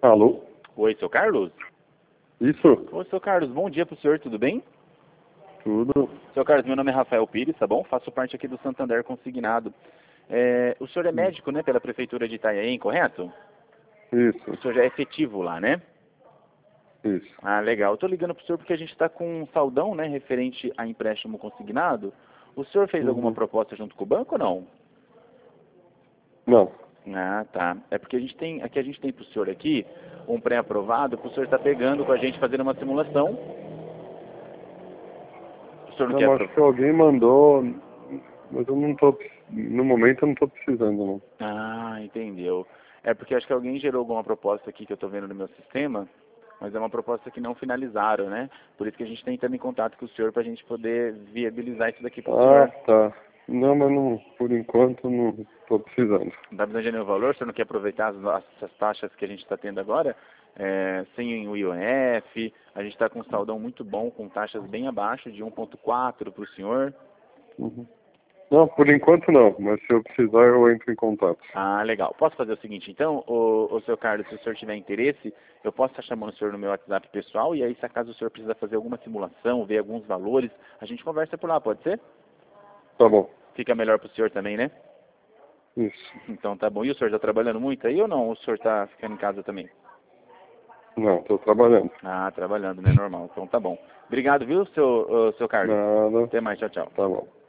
Alô? Oi, seu Carlos? Isso? Oi, seu Carlos, bom dia pro senhor, tudo bem? Tudo? Seu Carlos, meu nome é Rafael Pires, tá bom? Faço parte aqui do Santander Consignado. O senhor é médico, né, pela Prefeitura de Itanhaém, correto? Isso, O senhor já é efetivo lá, né? isso. Ah, legal. Eu tô ligando pro senhor porque a gente está com um saldão, né, referente a empréstimo consignado. O senhor fez alguma Uhum. proposta junto com o banco ou não? Não. Ah, tá. É porque a gente tem pro senhor aqui um pré-aprovado, pro senhor estar pegando com a gente fazendo uma simulação. O senhor não Não, quer mas acho que alguém mandou, mas eu não tô, no momento eu não tô precisando, não. Ah, entendeu. É porque acho que alguém gerou alguma proposta aqui que eu estou vendo no meu sistema, mas é uma proposta que não finalizaram, né? Por isso que a gente está entrando em contato com o senhor para a gente poder viabilizar isso daqui para o Ah, senhor. tá. Não, mas não, por enquanto não tô precisando. Não está precisando de nenhum valor? O senhor não quer aproveitar essas taxas que a gente está tendo agora? Sem o IOF, a gente está com um saldão muito bom, com taxas bem abaixo de 1,4 para o senhor. Uhum. Não, por enquanto não, mas se eu precisar eu entro em contato. Ah, legal. Posso fazer o seguinte, então, o seu Carlos, se o senhor tiver interesse, eu posso estar chamando o senhor no meu WhatsApp pessoal, e aí, se acaso o senhor precisa fazer alguma simulação, ver alguns valores, a gente conversa por lá, pode ser? Tá bom. Fica melhor para o senhor também, né? Isso. Então tá bom. E o senhor está trabalhando muito aí ou não? O senhor está ficando em casa também? Não, tô trabalhando. Ah, trabalhando, né? Normal. Então tá bom. Obrigado, viu, seu Carlos? Nada. Até mais, tchau, tchau. Tá bom.